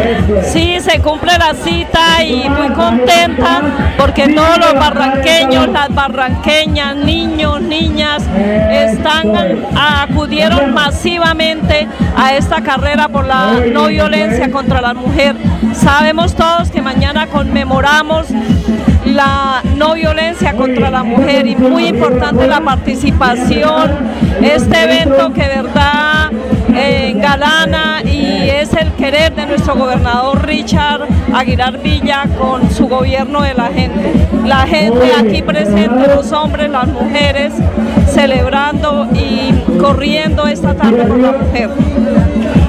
Sí, se cumple la cita y muy contenta porque todos los barranqueños, las barranqueñas, niños, niñas, acudieron masivamente a esta carrera por la no violencia contra la mujer. Sabemos todos que mañana conmemoramos la no violencia contra la mujer y muy importante la participación, este evento que de verdad engalana y es el querer de nuestro gobernador Richard Aguilar Villa con su gobierno de la gente aquí presente, los hombres, las mujeres, celebrando y corriendo esta tarde por la mujer.